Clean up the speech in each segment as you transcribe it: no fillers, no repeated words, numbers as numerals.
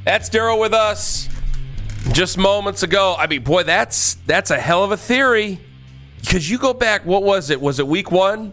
That's Daryl with us just moments ago. I mean, boy, that's a hell of a theory. Because you go back, what was it? Was it week 1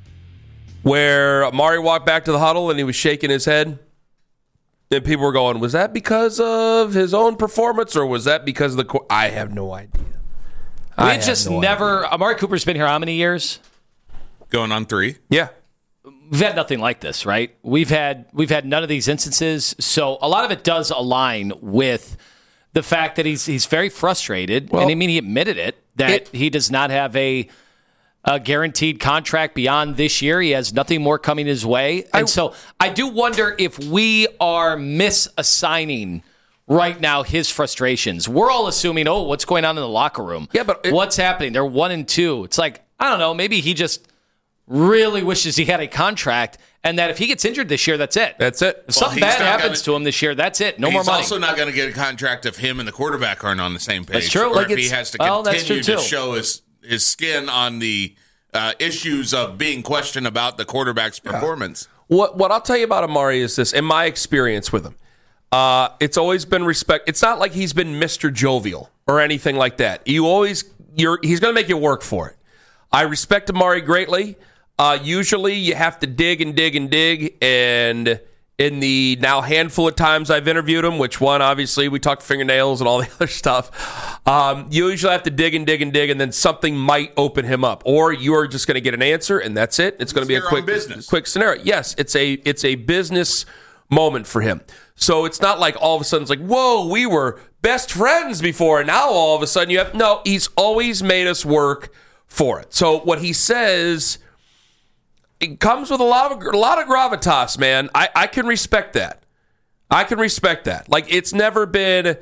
where Amari walked back to the huddle and he was shaking his head? And people were going, was that because of his own performance or was that because of the... I have no idea. We just never... Amari Cooper's been here how many years? Going on 3. Yeah. We've had nothing like this, right? We've had none of these instances. So a lot of it does align with the fact that he's very frustrated. Well, and I mean, he admitted it, that he does not have a guaranteed contract beyond this year. He has nothing more coming his way. And so I do wonder if we are misassigning right now his frustrations. We're all assuming, what's going on in the locker room? Yeah, but what's happening? They're 1-2. It's like, I don't know, maybe he just really wishes he had a contract and that if he gets injured this year, that's it. That's it. If something bad happens to him this year, that's it. No more money. He's also not going to get a contract if him and the quarterback aren't on the same page. That's true. Or if he has to continue to too. show his skin on the issues of being questioned about the quarterback's performance. What I'll tell you about Amari is this, in my experience with him, it's always been respect. It's not like he's been Mr. Jovial or anything like that. He's going to make you work for it. I respect Amari greatly. Usually you have to dig and dig and dig, and in the now handful of times I've interviewed him, which one, obviously, we talked fingernails and all the other stuff, you usually have to dig and dig and dig, and then something might open him up. Or you're just going to get an answer, and that's it. It's going to be a quick scenario. Yes, it's a business moment for him. So it's not like all of a sudden it's like, whoa, we were best friends before, and now all of a sudden you have... No, he's always made us work for it. So what he says... It comes with a lot of gravitas, man. I can respect that. Like it's never been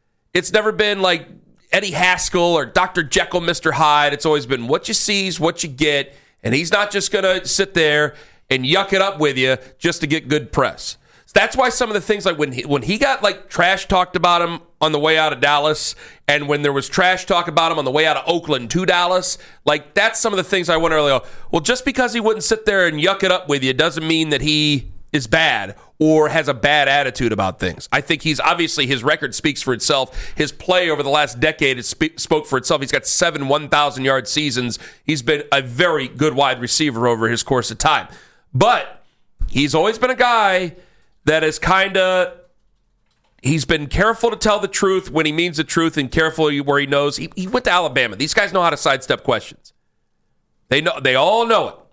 like Eddie Haskell or Dr. Jekyll, Mr. Hyde. It's always been what you see is what you get, and he's not just gonna sit there and yuck it up with you just to get good press. That's why some of the things like when he got like trash talked about him on the way out of Dallas, and when there was trash talk about him on the way out of Oakland to Dallas, like that's some of the things I went earlier. Well, just because he wouldn't sit there and yuck it up with you doesn't mean that he is bad or has a bad attitude about things. I think he's obviously his record speaks for itself. His play over the last decade has spoke for itself. He's got 7 1,000-yard seasons. He's been a very good wide receiver over his course of time, but he's always been a guy that is he's been careful to tell the truth when he means the truth and careful where he knows. He went to Alabama. These guys know how to sidestep questions. They all know it.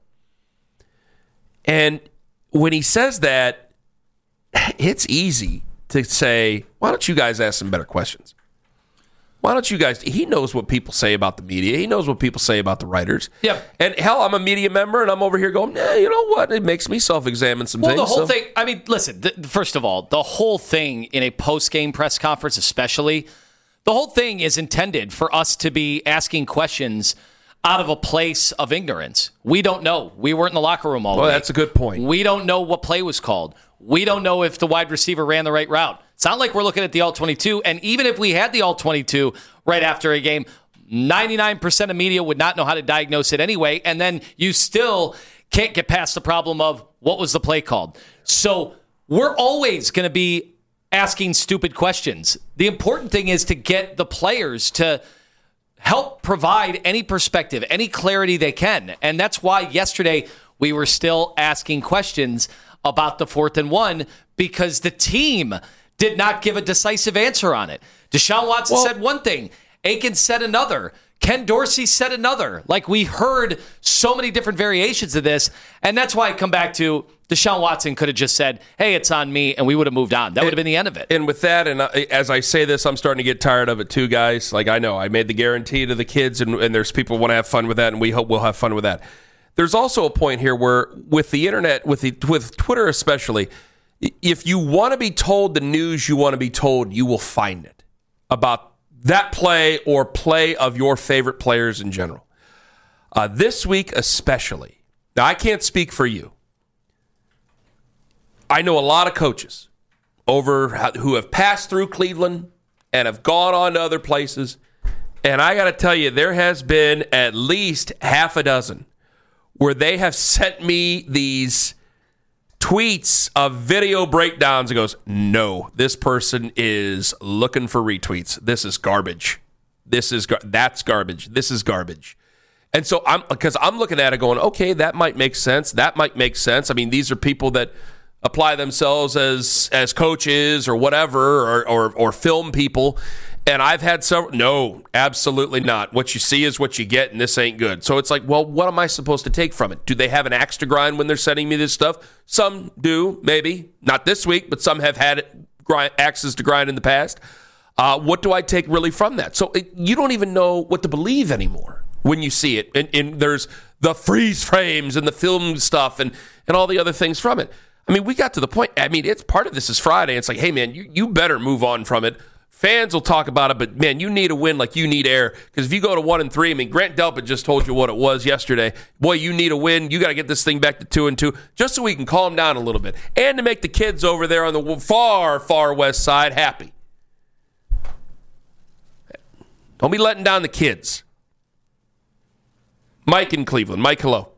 And when he says that, it's easy to say, why don't you guys ask some better questions? Why don't you guys... He knows what people say about the media. He knows what people say about the writers. Yep. And hell, I'm a media member, and I'm over here going, you know what? It makes me self-examine some things. Well, the whole thing... I mean, listen, first of all, the whole thing in a post-game press conference especially, the whole thing is intended for us to be asking questions out of a place of ignorance. We don't know. We weren't in the locker room all day. Well, that's a good point. We don't know what play was called. We don't know if the wide receiver ran the right route. It's not like we're looking at the All-22, and even if we had the All-22 right after a game, 99% of media would not know how to diagnose it anyway, and then you still can't get past the problem of what was the play called. So we're always going to be asking stupid questions. The important thing is to get the players to help provide any perspective, any clarity they can, and that's why yesterday we were still asking questions about the 4th and 1 because the team did not give a decisive answer on it. Deshaun Watson said one thing. Akins said another. Ken Dorsey said another. Like, we heard so many different variations of this, and that's why I come back to Deshaun Watson could have just said, hey, it's on me, and we would have moved on. That would have been the end of it. And with that, and as I say this, I'm starting to get tired of it too, guys. Like, I know, I made the guarantee to the kids, and there's people who want to have fun with that, and we hope we'll have fun with that. There's also a point here where with the internet, with Twitter especially, if you want to be told the news you want to be told, you will find it about that play or play of your favorite players in general. This week especially. Now, I can't speak for you. I know a lot of coaches who have passed through Cleveland and have gone on to other places. And I got to tell you, there has been at least half a dozen where they have sent me these tweets of video breakdowns and goes, no, this person is looking for retweets. This is garbage. That's garbage. This is garbage. And so I'm looking at it going, okay, that might make sense. That might make sense. I mean, these are people that apply themselves as coaches or whatever, or film people. And I've had several. No, absolutely not. What you see is what you get, and this ain't good. So it's like, well, what am I supposed to take from it? Do they have an axe to grind when they're sending me this stuff? Some do, maybe. Not this week, but some have had axes to grind in the past. What do I take really from that? So you don't even know what to believe anymore when you see it. And there's the freeze frames and the film stuff and all the other things from it. I mean, we got to the point. I mean, it's part of this is Friday. It's like, hey, man, you better move on from it. Fans will talk about it, but, man, you need a win like you need air. Because if you go to 1-3, I mean, Grant Delpit just told you what it was yesterday. Boy, you need a win. You got to get this thing back to 2-2 just so we can calm down a little bit. And to make the kids over there on the far, far west side happy. Don't be letting down the kids. Mike in Cleveland. Mike, hello.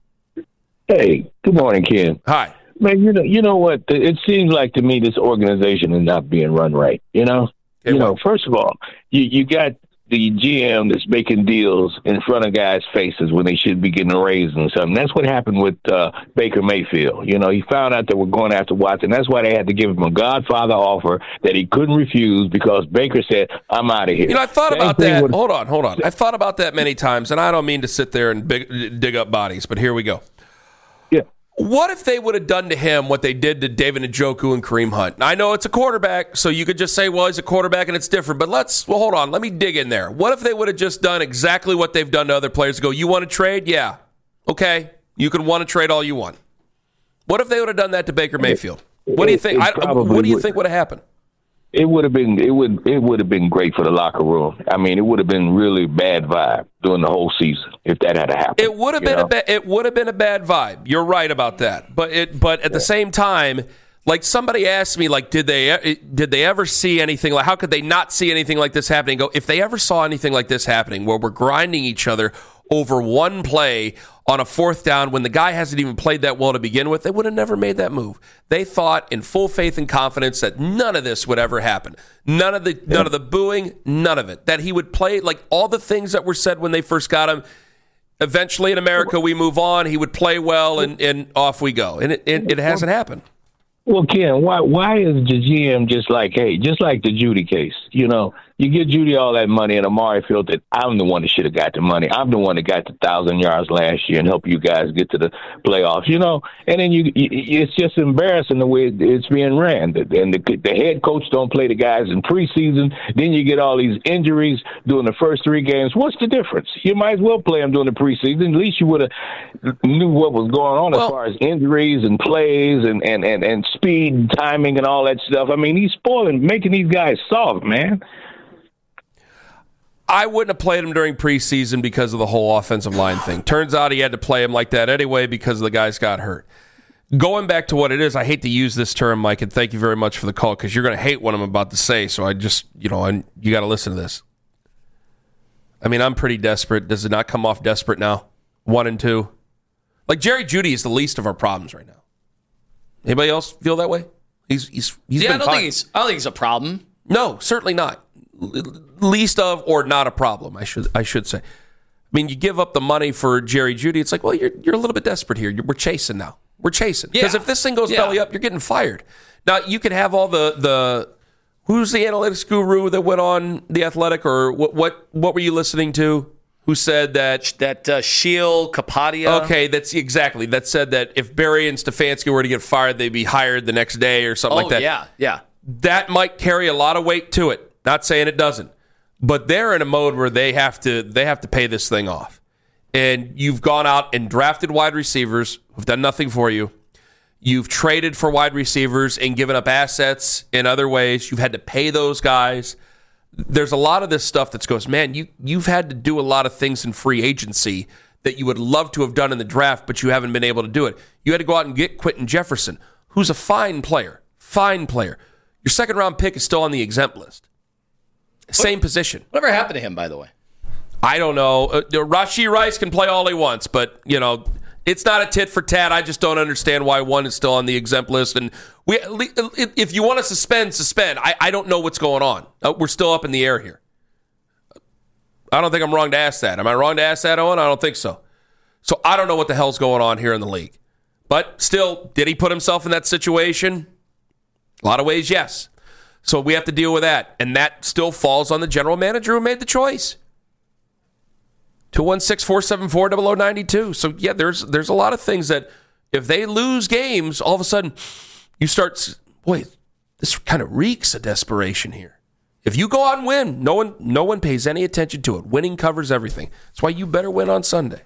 Hey, good morning, Ken. Hi. Man, you know what? It seems like to me this organization is not being run right, First of all, you got the GM that's making deals in front of guys' faces when they should be getting a raise and something. That's what happened with Baker Mayfield. He found out they were going after Watson. That's why they had to give him a Godfather offer that he couldn't refuse because Baker said, I'm out of here. I thought about that. Hold on. I've thought about that many times, and I don't mean to sit there and dig up bodies, but here we go. Yeah. What if they would have done to him what they did to David Njoku and Kareem Hunt? I know it's a quarterback, so you could just say, well, he's a quarterback and it's different. But hold on. Let me dig in there. What if they would have just done exactly what they've done to other players? Go, you want to trade? Yeah. Okay. You can want to trade all you want. What if they would have done that to Baker Mayfield? What do you think? What do you think would have happened? It would have been great for the locker room. I mean, it would have been really bad vibe during the whole season if that had happened. It would have been a bad vibe. You're right about that. But at the same time, like somebody asked me, like, did they ever see anything like? How could they not see anything like this happening? Go, if they ever saw anything like this happening, where we're grinding each other over one play on a fourth down when the guy hasn't even played that well to begin with, they would have never made that move. They thought in full faith and confidence that none of this would ever happen. None of the booing, none of it. That he would play like all the things that were said when they first got him. Eventually in America, we move on. He would play well and off we go. And it hasn't happened. Well, Ken, why is the GM just like the Judy case? You give Judy all that money, and Amari felt that I'm the one that should have got the money. I'm the one that got the 1,000 yards last year and helped you guys get to the playoffs, And then it's just embarrassing the way it's being ran. And the head coach don't play the guys in preseason. Then you get all these injuries during the first 3 games. What's the difference? You might as well play them during the preseason. At least you would have knew what was going on as far as injuries and plays and speed and timing and all that stuff. I mean, he's making these guys soft, man. I wouldn't have played him during preseason because of the whole offensive line thing. Turns out he had to play him like that anyway because the guys got hurt. Going back to what it is, I hate to use this term, Mike, and thank you very much for the call because you're going to hate what I'm about to say, so I just, you got to listen to this. I mean, I'm pretty desperate. Does it not come off desperate now? 1 and 2. Like, Jerry Jeudy is the least of our problems right now. Anybody else feel that way? He's been I don't think it's a problem. No, certainly not. Least of or not a problem, I should say. I mean, you give up the money for Jerry Jeudy. It's like, well, you're a little bit desperate here. We're chasing now. We're chasing because if this thing goes belly up, you're getting fired. Now you can have all the who's the analytics guru that went on The Athletic, or what were you listening to? Who said that Sheil Kapadia? Okay, that said that if Barry and Stefanski were to get fired, they'd be hired the next day or something like that. Yeah. That might carry a lot of weight to it. Not saying it doesn't, but they're in a mode where they have to pay this thing off. And you've gone out and drafted wide receivers who've done nothing for you. You've traded for wide receivers and given up assets in other ways. You've had to pay those guys. There's a lot of this stuff that goes, man, you've had to do a lot of things in free agency that you would love to have done in the draft, but you haven't been able to do it. You had to go out and get Quentin Jefferson, who's a fine player. Your second-round pick is still on the exempt list. Same position. Whatever happened to him, by the way? I don't know. Rashee Rice can play all he wants, but, It's not a tit for tat. I just don't understand why one is still on the exempt list. And if you want to suspend. I don't know what's going on. We're still up in the air here. I don't think I'm wrong to ask that. Am I wrong to ask that, Owen? I don't think so. So I don't know what the hell's going on here in the league. But still, did he put himself in that situation? A lot of ways, yes. So we have to deal with that. And that still falls on the general manager who made the choice. 216-474-0092. So, yeah, there's a lot of things that if they lose games, all of a sudden you start, boy, this kind of reeks of desperation here. If you go out and win, no one pays any attention to it. Winning covers everything. That's why you better win on Sunday.